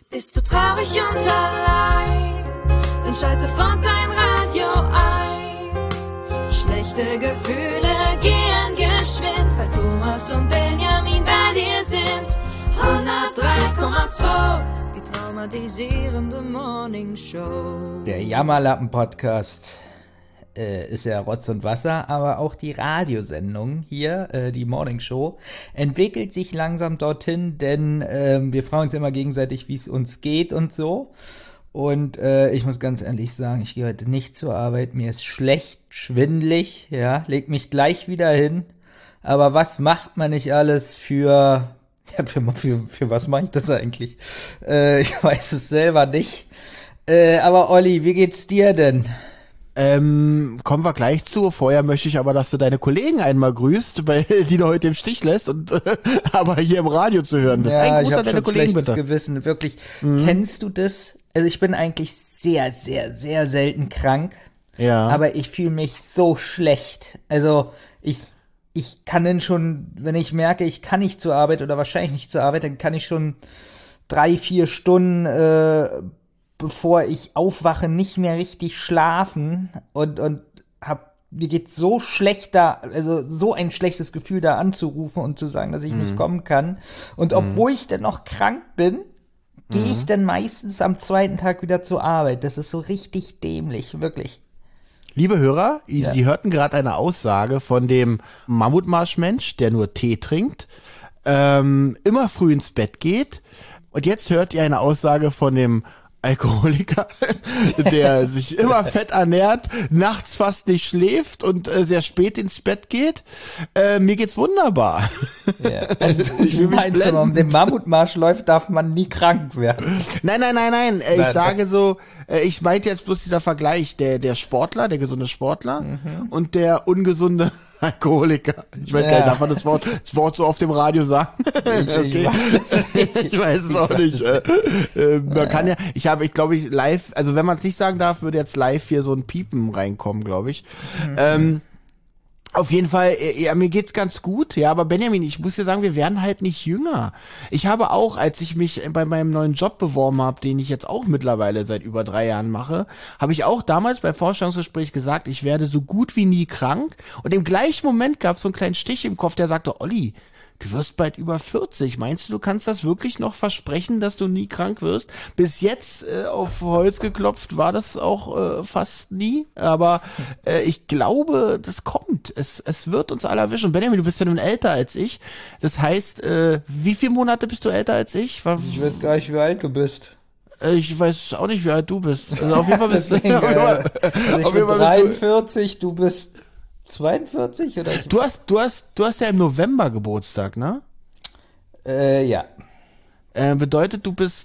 Bist du traurig und allein, dann schalt sofort dein Radio ein. Schlechte Gefühle gehen geschwind, weil Thomas und Benjamin bei dir sind. 103,2, die traumatisierende Morningshow. Der Jammerlappen-Podcast ist ja Rotz und Wasser, aber auch die Radiosendung hier, die Morningshow, entwickelt sich langsam dorthin, denn wir fragen uns immer gegenseitig, wie es uns geht und so. Und ich muss ganz ehrlich sagen, ich gehe heute nicht zur Arbeit, mir ist schlecht, schwindelig, ja, leg mich gleich wieder hin. Aber was macht man nicht alles für was mache ich das eigentlich? Ich weiß es selber nicht. Aber Olli, wie geht's dir denn? Kommen wir gleich zu. Vorher möchte ich aber, dass du deine Kollegen einmal grüßt, die du heute im Stich lässt und aber hier im Radio zu hören bist. Ja, ein Gruß ich an deine habe schon Kollegen, schlechtes bitte. Gewissen, wirklich. Kennst du das? Also ich bin eigentlich sehr, sehr, sehr selten krank, Ja. aber ich fühle mich so schlecht. Also ich kann dann schon, wenn ich merke, ich kann nicht zur Arbeit oder wahrscheinlich nicht zur Arbeit, dann kann ich schon 3-4 Stunden bevor ich aufwache, nicht mehr richtig schlafen und mir geht's so schlecht da, also so ein schlechtes Gefühl da anzurufen und zu sagen, dass ich nicht kommen kann. Und obwohl ich dann noch krank bin, gehe ich dann meistens am zweiten Tag wieder zur Arbeit. Das ist so richtig dämlich, wirklich. Liebe Hörer, Ja. Sie hörten gerade eine Aussage von dem Mammutmarschmensch, der nur Tee trinkt, immer früh ins Bett geht. Und jetzt hört ihr eine Aussage von dem Alkoholiker, der sich immer fett ernährt, nachts fast nicht schläft und sehr spät ins Bett geht. Mir geht's wunderbar. Ja. Also Ich will du mich meinst, wenn man um blenden. den Mammutmarsch läuft, darf man nie krank werden. Nein. Ich Nein. sage so, ich meinte jetzt bloß dieser Vergleich, der Sportler, der gesunde Sportler und der ungesunde Alkoholiker. Ich weiß gar nicht, darf man das Wort so auf dem Radio sagen? Ich weiß es nicht. Ich weiß es auch nicht. Man kann ja, ich glaube live, also wenn man es nicht sagen darf, würde jetzt live hier so ein Piepen reinkommen, glaube ich. Auf jeden Fall, ja, mir geht's ganz gut, ja, aber Benjamin, ich muss dir sagen, wir werden halt nicht jünger. Ich habe auch, als ich mich bei meinem neuen Job beworben habe, den ich jetzt auch mittlerweile seit über 3 Jahren mache, habe ich auch damals bei Vorstellungsgespräch gesagt, ich werde so gut wie nie krank. Und im gleichen Moment gab es so einen kleinen Stich im Kopf, der sagte, Olli, du wirst bald über 40. Meinst du kannst das wirklich noch versprechen, dass du nie krank wirst? Bis jetzt auf Holz geklopft war das auch fast nie. Aber ich glaube, das kommt. Es wird uns alle erwischen. Benjamin, du bist ja nun älter als ich. Das heißt, wie viele Monate bist du älter als ich? Ich weiß gar nicht, wie alt du bist. Ich weiß auch nicht, wie alt du bist. Also auf jeden Fall bist Deswegen, also ich auf bin jeden Fall bist 43, du bist 42 oder ich? du hast ja im November Geburtstag, ne? Ja. Bedeutet, du bist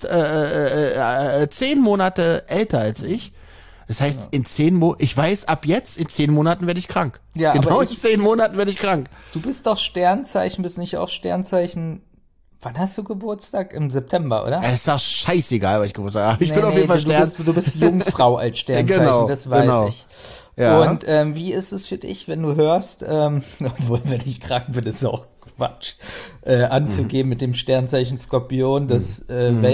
10 Monate älter als ich. Das heißt, in 10 Monaten, ich weiß, ab jetzt, in 10 Monaten werde ich krank. Ja, genau aber in 10 Monaten werde ich krank. Du bist doch Sternzeichen, bist nicht auch Sternzeichen. Wann hast du Geburtstag? Im September, oder? Es ist doch scheißegal, was ich Geburtstag habe. Ich bin auf jeden Fall du bist Jungfrau als Sternzeichen, Genau, das weiß genau. ich. Ja. Und wie ist es für dich, wenn du hörst, obwohl, wenn ich krank bin, ist auch Quatsch, anzugeben mit dem Sternzeichen Skorpion, das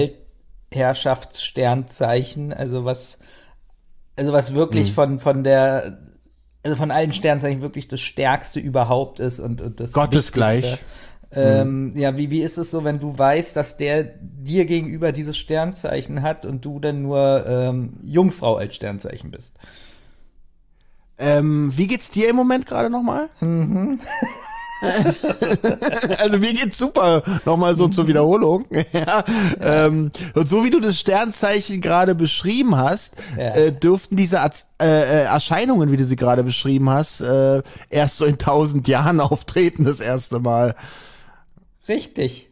Weltherrschaftssternzeichen, also was wirklich von allen Sternzeichen wirklich das Stärkste überhaupt ist und das Gottesgleich. Wichtigste. Ja, wie ist es so, wenn du weißt, dass der dir gegenüber dieses Sternzeichen hat und du dann nur Jungfrau als Sternzeichen bist? Wie geht's dir im Moment gerade nochmal? Also mir geht's super. Nochmal so zur Wiederholung. Ja. Und so wie du das Sternzeichen gerade beschrieben hast, dürften diese Erscheinungen, wie du sie gerade beschrieben hast, erst so in 1000 Jahren auftreten, das erste Mal. Richtig.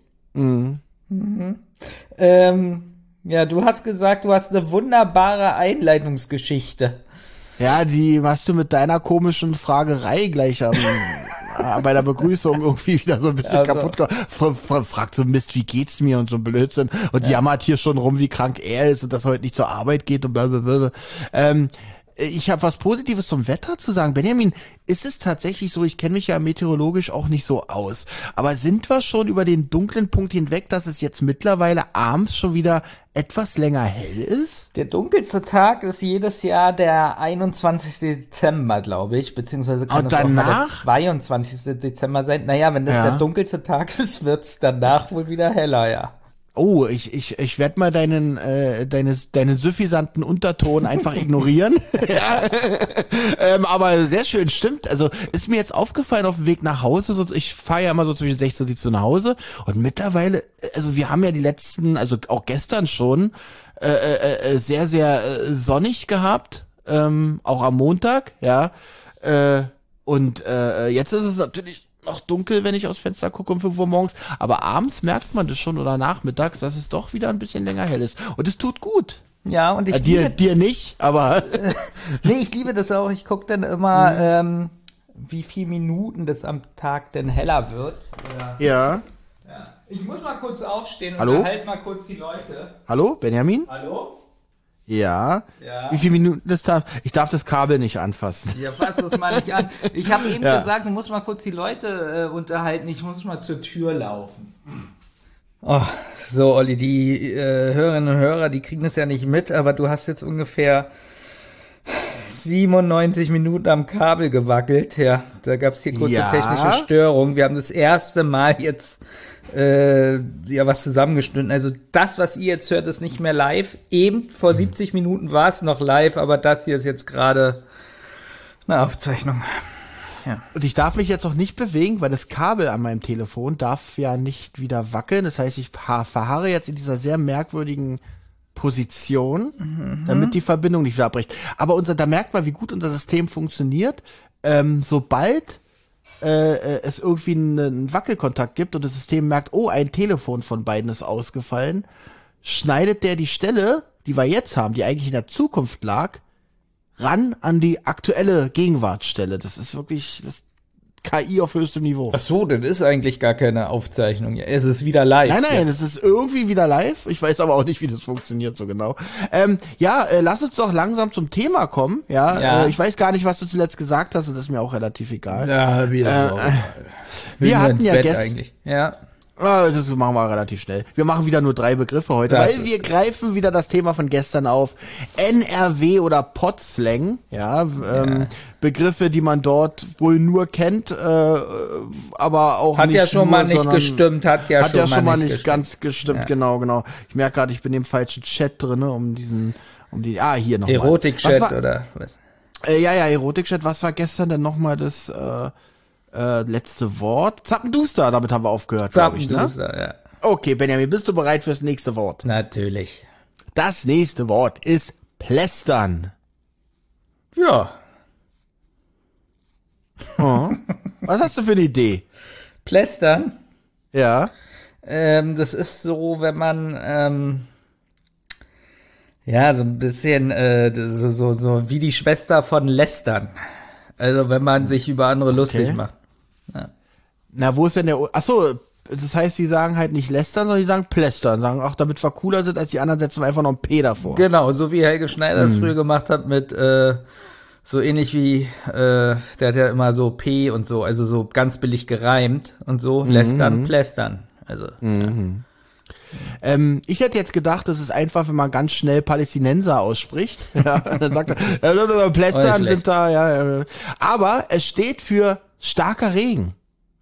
Ja, du hast gesagt, du hast eine wunderbare Einleitungsgeschichte. Ja, die hast du mit deiner komischen Fragerei gleich bei der Begrüßung irgendwie wieder so ein bisschen kaputt gemacht. Fragt so Mist, wie geht's mir und so Blödsinn und jammert hier schon rum, wie krank er ist und dass er heute nicht zur Arbeit geht und blablabla. ich habe was Positives zum Wetter zu sagen. Benjamin, ist es tatsächlich so, ich kenne mich ja meteorologisch auch nicht so aus, aber sind wir schon über den dunklen Punkt hinweg, dass es jetzt mittlerweile abends schon wieder etwas länger hell ist? Der dunkelste Tag ist jedes Jahr der 21. Dezember, glaube ich, beziehungsweise kann es auch mal der 22. Dezember sein. Naja, wenn das der dunkelste Tag ist, wird's danach wohl wieder heller, ja. Oh, ich werde mal deinen suffisanten Unterton einfach ignorieren. Ja. Aber sehr schön, stimmt. Also ist mir jetzt aufgefallen auf dem Weg nach Hause, ich fahre ja immer so zwischen 16 und 17 nach Hause und mittlerweile, also wir haben ja die letzten, also auch gestern schon, sehr, sehr sonnig gehabt, auch am Montag, ja. Und jetzt ist es natürlich noch dunkel, wenn ich aufs Fenster gucke um 5 Uhr morgens. Aber abends merkt man das schon oder nachmittags, dass es doch wieder ein bisschen länger hell ist. Und es tut gut. Ja, und ich dir nicht, aber nee, ich liebe das auch. Ich gucke dann immer, wie viel Minuten das am Tag denn heller wird. Oder ja. Ich muss mal kurz aufstehen und Hallo? unterhalte mal kurz die Leute. Hallo, Benjamin? Hallo? Ja. Wie viele Minuten ist da? Ich darf das Kabel nicht anfassen. Ja, fass das mal nicht an. Ich habe eben gesagt, du musst mal kurz die Leute unterhalten. Ich muss mal zur Tür laufen. Oh, so, Olli, die Hörerinnen und Hörer, die kriegen das ja nicht mit, aber du hast jetzt ungefähr 97 Minuten am Kabel gewackelt. Ja, da gab's hier kurze technische Störung. Wir haben das erste Mal jetzt was zusammengeschnitten. Also das, was ihr jetzt hört, ist nicht mehr live. Eben vor 70 Minuten war es noch live, aber das hier ist jetzt gerade eine Aufzeichnung. Ja. Und ich darf mich jetzt auch nicht bewegen, weil das Kabel an meinem Telefon darf ja nicht wieder wackeln. Das heißt, ich verharre jetzt in dieser sehr merkwürdigen Position, damit die Verbindung nicht wieder abbricht. Aber da merkt man, wie gut unser System funktioniert. Sobald es irgendwie einen Wackelkontakt gibt und das System merkt, oh, ein Telefon von beiden ist ausgefallen, schneidet der die Stelle, die wir jetzt haben, die eigentlich in der Zukunft lag, ran an die aktuelle Gegenwartsstelle. Das ist wirklich das KI auf höchstem Niveau. Ach so, das ist eigentlich gar keine Aufzeichnung. Es ist wieder live. Nein, es ist irgendwie wieder live. Ich weiß aber auch nicht, wie das funktioniert so genau. Lass uns doch langsam zum Thema kommen. Ja. Ich weiß gar nicht, was du zuletzt gesagt hast, und das ist mir auch relativ egal. Ja, wieder so. Wir hatten ja gestern. Ja. Das machen wir relativ schnell. Wir machen wieder nur 3 Begriffe heute, weil wir greifen wieder das Thema von gestern auf. NRW oder Potslang, Begriffe, die man dort wohl nur kennt, aber auch hat nicht ja schon nur, mal nicht gestimmt, hat ja schon mal nicht ganz gestimmt, genau. Ich merke gerade, ich bin im falschen Chat drin, hier nochmal. Erotik-Chat oder was? Erotik-Chat. Was war gestern denn nochmal das letzte Wort? Zappenduster, damit haben wir aufgehört, glaube ich, ne? Zappenduster, ja. Okay, Benjamin, bist du bereit fürs nächste Wort? Natürlich. Das nächste Wort ist plästern. Ja. Oh. Was hast du für eine Idee? Plästern? Ja. Das ist so, wenn man so ein bisschen so wie die Schwester von Lästern. Also wenn man sich über andere lustig macht. Ja. Na, wo ist denn achso, das heißt, die sagen halt nicht lästern, sondern die sagen plästern. Sagen, ach, damit wir cooler sind als die anderen, setzen wir einfach noch ein P davor. Genau, so wie Helge Schneider es früher gemacht hat mit so ähnlich wie, der hat ja immer so P und so, also so ganz billig gereimt und so, lästern, plästern. Also, ich hätte jetzt gedacht, das ist einfach, wenn man ganz schnell Palästinenser ausspricht. Ja, dann sagt er, plästern sind da, ja. Aber es steht für starker Regen.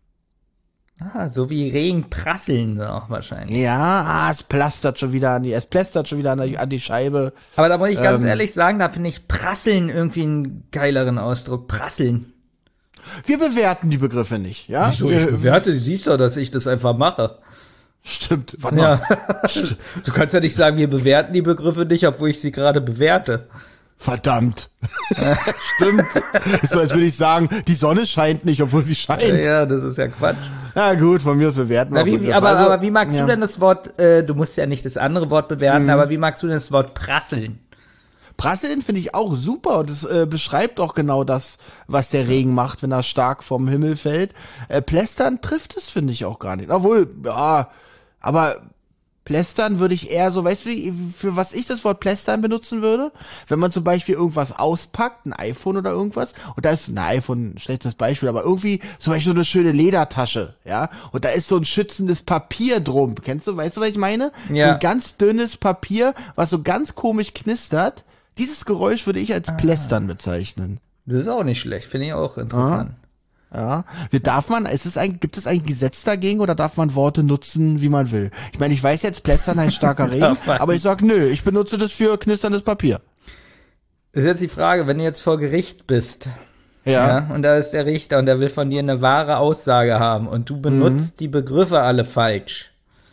So wie Regen prasseln auch wahrscheinlich. Ja, es plästert schon wieder an die Scheibe. Aber da muss ich ganz ehrlich sagen, da finde ich prasseln irgendwie einen geileren Ausdruck. Prasseln. Wir bewerten die Begriffe nicht, ja? Wieso? Ich bewerte, du siehst doch, dass ich das einfach mache. Stimmt. Warte mal. Du kannst ja nicht sagen, wir bewerten die Begriffe nicht, obwohl ich sie gerade bewerte. Verdammt. Stimmt. Ist so, als würde ich sagen, die Sonne scheint nicht, obwohl sie scheint. Ja, das ist ja Quatsch. Ja gut, von mir aus bewerten wir. Aber wie magst du denn das Wort, du musst ja nicht das andere Wort bewerten, aber wie magst du denn das Wort prasseln? Prasseln finde ich auch super und es beschreibt auch genau das, was der Regen macht, wenn er stark vom Himmel fällt. Plästern trifft es, finde ich, auch gar nicht. Obwohl, ja, aber Plästern würde ich eher so, weißt du, für was ich das Wort Plästern benutzen würde? Wenn man zum Beispiel irgendwas auspackt, ein iPhone oder irgendwas, und da ist ein iPhone, ein schlechtes Beispiel, aber irgendwie zum Beispiel so eine schöne Ledertasche, ja, und da ist so ein schützendes Papier drum. Kennst du, weißt du, was ich meine? Ja. So ein ganz dünnes Papier, was so ganz komisch knistert. Dieses Geräusch würde ich als Plästern bezeichnen. Das ist auch nicht schlecht, finde ich auch interessant. Ja, gibt es eigentlich ein Gesetz dagegen oder darf man Worte nutzen, wie man will? Ich meine, ich weiß jetzt, Plästern heißt starker Regen, aber ich sag, nö, ich benutze das für knisterndes Papier. Das ist jetzt die Frage, wenn du jetzt vor Gericht bist, ja, und da ist der Richter und der will von dir eine wahre Aussage haben und du benutzt die Begriffe alle falsch.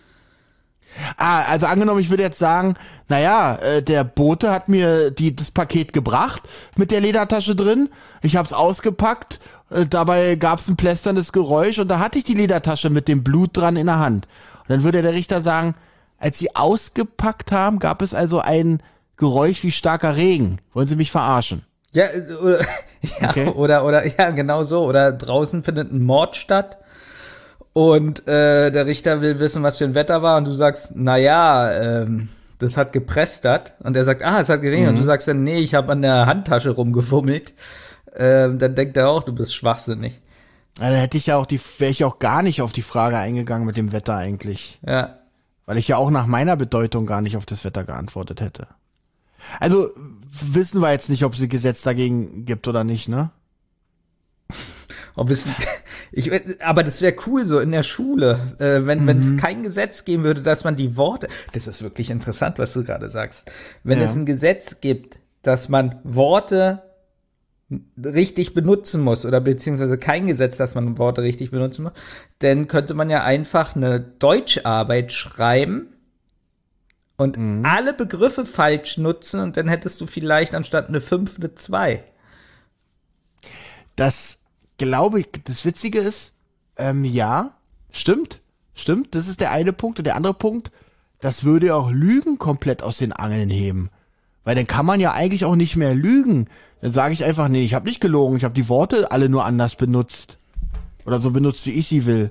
Also angenommen, ich würde jetzt sagen, der Bote hat mir das Paket gebracht mit der Ledertasche drin, ich hab's ausgepackt, dabei gab's ein plästerndes Geräusch und da hatte ich die Ledertasche mit dem Blut dran in der Hand. Und dann würde der Richter sagen, als sie ausgepackt haben, gab es also ein Geräusch wie starker Regen. Wollen Sie mich verarschen? Ja, Okay. oder ja, genau so. Oder draußen findet ein Mord statt und der Richter will wissen, was für ein Wetter war und du sagst, das hat gepresstert und er sagt, es hat geregnet und du sagst dann, nee, ich habe an der Handtasche rumgefummelt. Dann denkt er auch, du bist schwachsinnig. Ja, dann wäre ich auch gar nicht auf die Frage eingegangen mit dem Wetter eigentlich. Ja. Weil ich ja auch nach meiner Bedeutung gar nicht auf das Wetter geantwortet hätte. Also wissen wir jetzt nicht, ob es ein Gesetz dagegen gibt oder nicht, ne? Aber das wäre cool so in der Schule, wenn es kein Gesetz geben würde, dass man die Worte, das ist wirklich interessant, was du gerade sagst, wenn es ein Gesetz gibt, dass man Worte richtig benutzen muss oder beziehungsweise kein Gesetz, dass man Worte richtig benutzen muss, dann könnte man ja einfach eine Deutscharbeit schreiben und alle Begriffe falsch nutzen und dann hättest du vielleicht anstatt eine 5 eine 2. Das glaube ich, das Witzige ist, ja, stimmt, das ist der eine Punkt und der andere Punkt, das würde auch Lügen komplett aus den Angeln heben. Weil dann kann man ja eigentlich auch nicht mehr lügen. Dann sage ich einfach, nee, ich habe nicht gelogen, ich habe die Worte alle nur anders benutzt. Oder so benutzt, wie ich sie will.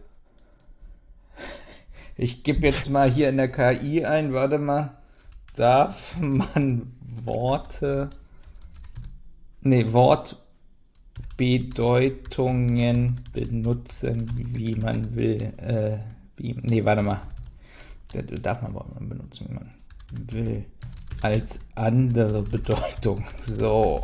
Ich gebe jetzt mal hier in der KI ein, warte mal, darf man Wortbedeutungen benutzen, wie man will. Warte mal. Darf man Worte benutzen, wie man will. Als andere Bedeutung. So.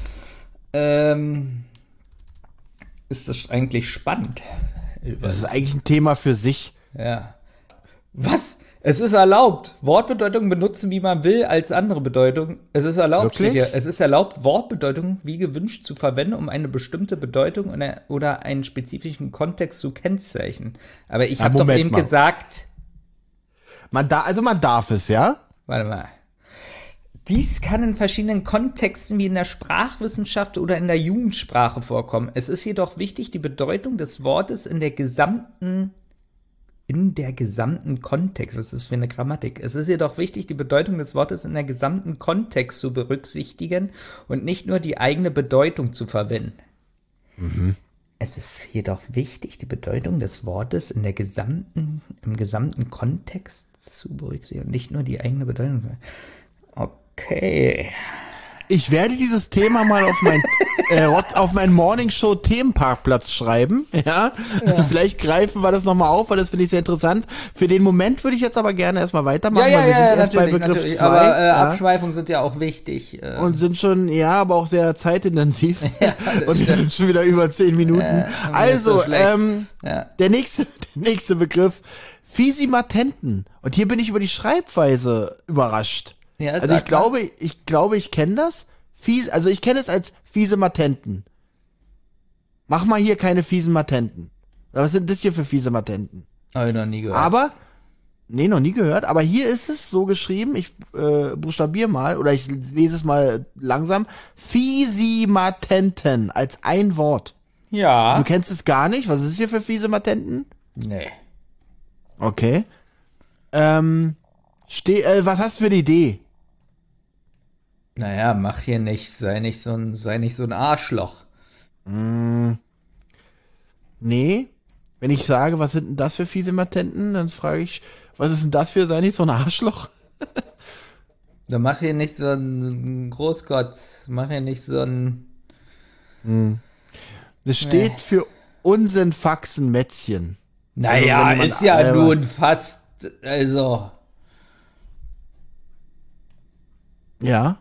Ist das eigentlich spannend? Das ist eigentlich ein Thema für sich. Ja. Was? Es ist erlaubt, Wortbedeutungen benutzen, wie man will, als andere Bedeutung. Es ist erlaubt, Wirklich? steht hier. Es ist erlaubt, Wortbedeutungen wie gewünscht zu verwenden, um eine bestimmte Bedeutung oder einen spezifischen Kontext zu kennzeichnen. Aber ich habe doch Moment eben mal. gesagt, Man darf es, ja? warte mal. Dies kann in verschiedenen Kontexten wie in der Sprachwissenschaft oder in der Jugendsprache vorkommen. Es ist jedoch wichtig, die Bedeutung des Wortes in der gesamten Kontext, was ist das für eine Grammatik? Es ist jedoch wichtig, die Bedeutung des Wortes in der gesamten Kontext zu berücksichtigen und nicht nur die eigene Bedeutung zu verwenden. Es ist jedoch wichtig, die Bedeutung des Wortes im gesamten Kontext zu berücksichtigen und nicht nur die eigene Bedeutung. Okay. Ich werde dieses Thema mal auf meinen Morningshow Themenparkplatz schreiben, ja? Vielleicht greifen wir das nochmal auf, weil das finde ich sehr interessant. Für den Moment würde ich jetzt aber gerne erstmal weitermachen, weil wir sind erst bei Begriff 2. Aber Abschweifungen sind ja auch wichtig. Und sind schon, aber auch sehr zeitintensiv. Und wir sind schon wieder über 10 Minuten. Also, so der nächste Begriff, Fisimatenten. Und hier bin ich über die Schreibweise überrascht. Ja, also ich glaube, ich kenne das. Ich kenne es als fiese Matenten. Mach mal hier keine fiesen Matenten. Oder was sind das hier für fiese Matenten? Habe ich noch nie gehört. Noch nie gehört. Aber hier ist es so geschrieben, ich buchstabiere mal, oder ich lese es mal langsam. Fisimatenten als ein Wort. Ja. Du kennst es gar nicht? Was ist es hier für fiese Matenten? Nee. Okay. Was hast du für eine Idee? Naja, mach hier nicht, sei nicht so ein Arschloch. Nee. Wenn ich sage, was sind denn das für fiese Matenten, dann frage ich, Was ist denn das für, sei nicht so ein Arschloch? Da mach hier nicht so ein Großgott, mach hier nicht so ein... Das steht für Unsinn, Faxen, Mätzchen. Naja, wenn jemand ist ja albern- nun fast, also... Ja.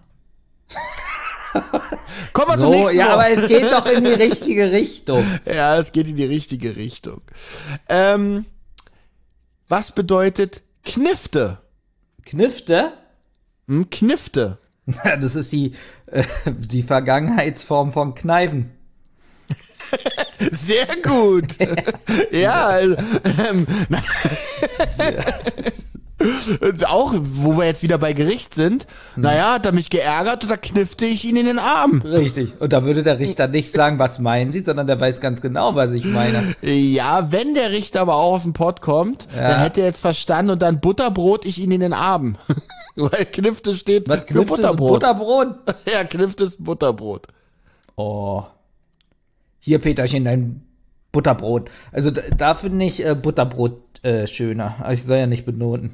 Kommen wir zum So, nächsten ja, Wort. aber es geht doch in die richtige Richtung. Ja, es geht in die richtige Richtung. Was bedeutet Knifte? Knifte? Knifte. Das ist die Vergangenheitsform von Kneifen. Sehr gut. Ja, also, und auch, wo wir jetzt wieder bei Gericht sind, naja, hat er mich geärgert und da kniffte ich ihn in den Arm. Richtig. Und da würde der Richter nicht sagen, was meinen Sie, sondern der weiß ganz genau, was ich meine. Ja, wenn der Richter aber auch aus dem Pott kommt, dann hätte er jetzt verstanden und dann Butterbrot ich ihn in den Arm. Weil Knifte steht Was für knifft Butterbrot. Butterbrot? Ja, Knifte ist Butterbrot. Oh. Hier, Peterchen, dein Butterbrot. Also da finde ich Butterbrot schöner. Aber ich soll ja nicht benoten.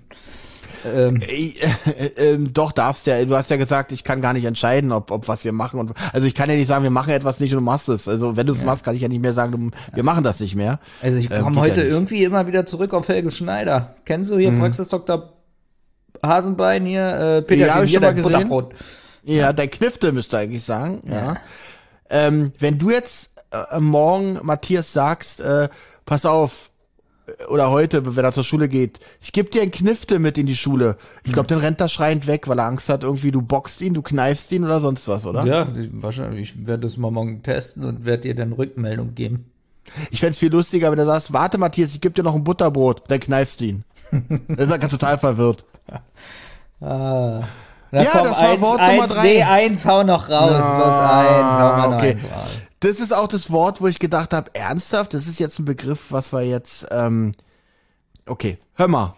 Doch, darfst ja. Du hast ja gesagt, ich kann gar nicht entscheiden, ob was wir machen. Also ich kann ja nicht sagen, wir machen etwas nicht und du machst es. Also wenn du es machst, kann ich ja nicht mehr sagen, wir machen das nicht mehr. Also ich komme geht heute ja nicht. irgendwie immer wieder zurück auf Helge Schneider. Kennst du hier Praxis Dr. Hasenbein hier? Peterchen, hab ich hier schon mal dein gesehen. Butterbrot. Ja, dein Knifte müsste eigentlich sagen. Ja. Wenn du jetzt morgen Matthias sagst, pass auf, oder heute, wenn er zur Schule geht, ich gebe dir ein Knifte mit in die Schule. Ich glaube, dann rennt er schreiend weg, weil er Angst hat, irgendwie du boxt ihn, du kneifst ihn oder sonst was, oder? Ja, wahrscheinlich. Ich werde das mal morgen testen und werde dir dann Rückmeldung geben. Ich fänd's viel lustiger, wenn du sagst, warte Matthias, ich gebe dir noch ein Butterbrot, dann kneifst du ihn. Dann ist er total verwirrt. Na, Ja, komm, das war Wort Nummer 3. Nee, eins hau noch raus. Was eins, hau mal noch okay. eins raus. Das ist auch das Wort, wo ich gedacht habe, ernsthaft, das ist jetzt ein Begriff, was wir jetzt, okay, hör mal.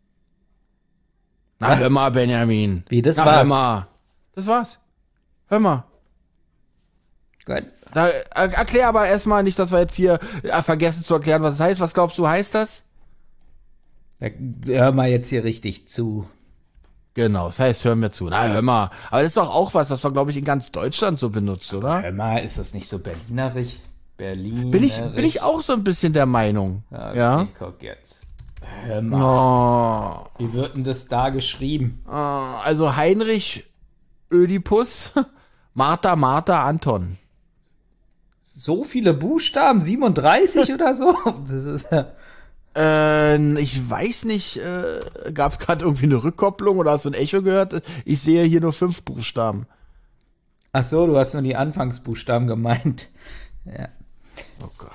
Na, hör mal, Benjamin. Wie, das Na, war's? hör mal. Das war's. Hör mal. Gut. Da, erklär aber erstmal nicht, dass wir jetzt hier vergessen zu erklären, was es heißt. Was glaubst du, heißt das? Hör mal jetzt hier richtig zu. Genau, das heißt, hör mir zu. Na, hör mal. Aber das ist doch auch was man, glaube ich, in ganz Deutschland so benutzt, oder? Hör mal, ist das nicht so berlinerisch? Bin ich auch so ein bisschen der Meinung. Okay, Ja. guck jetzt. Hör mal. Oh. Wie wird denn das da geschrieben? Also Heinrich Ödipus, Martha Anton. So viele Buchstaben? 37 oder so? Das ist Ich weiß nicht, gab es gerade irgendwie eine Rückkopplung oder hast du ein Echo gehört? Ich sehe hier nur 5 Buchstaben. Ach so, du hast nur die Anfangsbuchstaben gemeint. Ja. Oh Gott.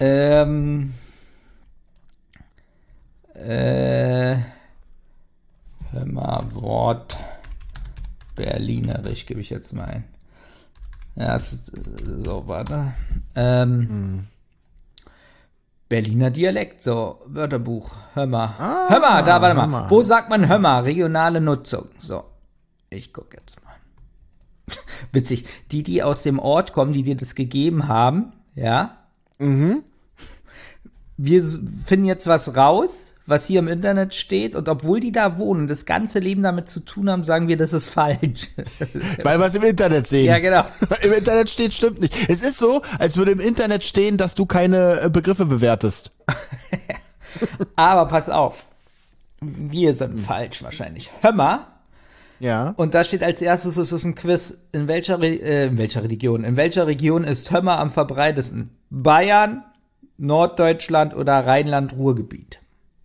Hör mal, Wort Berlinerisch gebe ich jetzt mal ein. Ja, es ist so, warte. Berliner Dialekt, so, Wörterbuch, hör mal. Hör mal, da, warte mal. hör mal. Wo sagt man hör mal? Regionale Nutzung. So, ich gucke jetzt mal. Witzig, die aus dem Ort kommen, die dir das gegeben haben, ja? Wir finden jetzt was raus, was hier im Internet steht, und obwohl die da wohnen, das ganze Leben damit zu tun haben, sagen wir, das ist falsch. Weil wir es im Internet sehen. Ja, genau. Im Internet steht, stimmt nicht. Es ist so, als würde im Internet stehen, dass du keine Begriffe bewertest. Aber pass auf, wir sind falsch wahrscheinlich. Hör mal. Ja. Und da steht als erstes, es ist ein Quiz, in welcher Region? In welcher Region ist Hömmer am verbreitesten? Bayern, Norddeutschland oder Rheinland-Ruhrgebiet?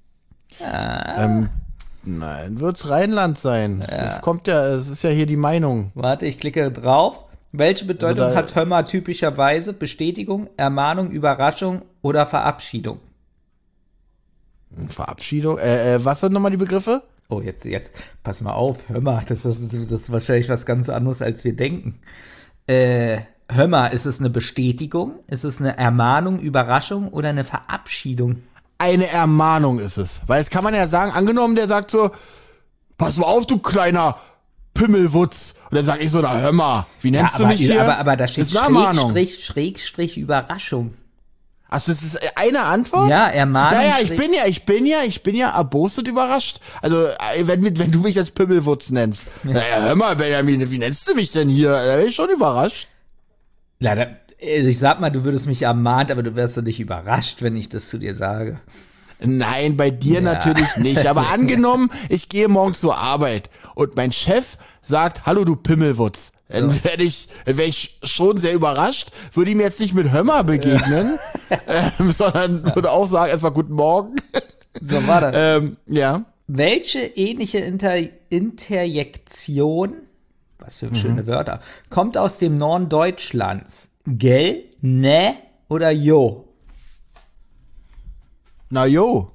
Nein, wird's Rheinland sein. Es kommt ja, es ist ja hier die Meinung. Warte, ich klicke drauf. Welche Bedeutung Also da- hat Hömmer typischerweise? Bestätigung, Ermahnung, Überraschung oder Verabschiedung? Verabschiedung. Was sind nochmal die Begriffe? Oh, jetzt, pass mal auf, Hömmer, das ist wahrscheinlich was ganz anderes, als wir denken. Hömmer, ist es eine Bestätigung? Ist es eine Ermahnung, Überraschung oder eine Verabschiedung? Eine Ermahnung ist es. Weil es kann man ja sagen, angenommen, der sagt so, pass mal auf, du kleiner Pimmelwutz. Und dann sag ich so, na hör mal, wie nennst du mich hier? Aber da steht Das ist eine Ermahnung. Schrägstrich Überraschung. Also das ist eine Antwort? Ja, ermahnen. Naja, ich bin ja erbost und überrascht. Also, wenn du mich als Pimmelwutz nennst. Naja, hör mal, Benjamin, wie nennst du mich denn hier? Da bin ich schon überrascht. Leider, ich sag mal, du würdest mich ermahnt, aber du wärst doch nicht überrascht, wenn ich das zu dir sage. Nein, bei dir natürlich nicht. Aber angenommen, ich gehe morgen zur Arbeit und mein Chef sagt, hallo du Pimmelwutz. Dann wäre ich schon sehr überrascht, würde ihm jetzt nicht mit Hömmer begegnen, sondern würde auch sagen, erstmal guten Morgen. So war das. Ja. Welche ähnliche Interjektion, was für schöne Wörter, kommt aus dem Norden Deutschlands? Gell, ne oder jo? Na jo.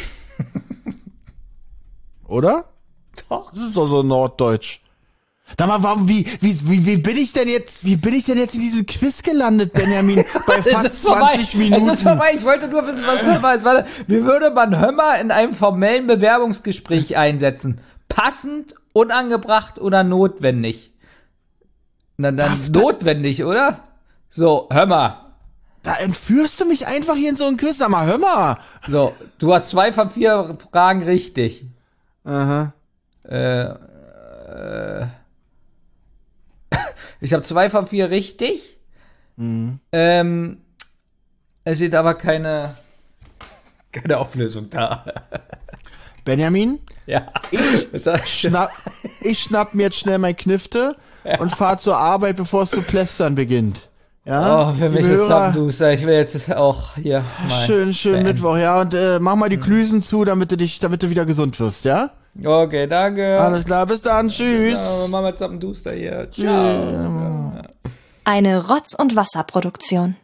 Oder? Doch. Das ist doch so norddeutsch. Da mal, warum, wie bin ich denn jetzt in diesem Quiz gelandet, Benjamin, bei fast 20 Minuten? Es ist vorbei, ich wollte nur wissen, was Hömmer ist. Warte, wie würde man Hömmer in einem formellen Bewerbungsgespräch einsetzen? Passend, unangebracht oder notwendig? Na dann notwendig, oder? So, Hömmer. Da entführst du mich einfach hier in so einen Quiz. Sag mal, hör mal. So, du hast 2 von 4 Fragen richtig. Aha. Ich habe 2 von 4 richtig. Es steht aber keine Auflösung da. Benjamin, Ja. ich schnapp mir jetzt schnell mein Knifte und fahr zur Arbeit, bevor es zu plästern beginnt. Ja? Oh, für mich ist Zappenduster. Ich will jetzt auch hier mal Schön beenden. Mittwoch, ja. Und mach mal die Klüsen zu, damit du wieder gesund wirst, ja? Okay, danke. Alles klar, bis dann, tschüss. Ja, Mama Zappenduster hier. Ciao. Eine Rotz- und Wasserproduktion.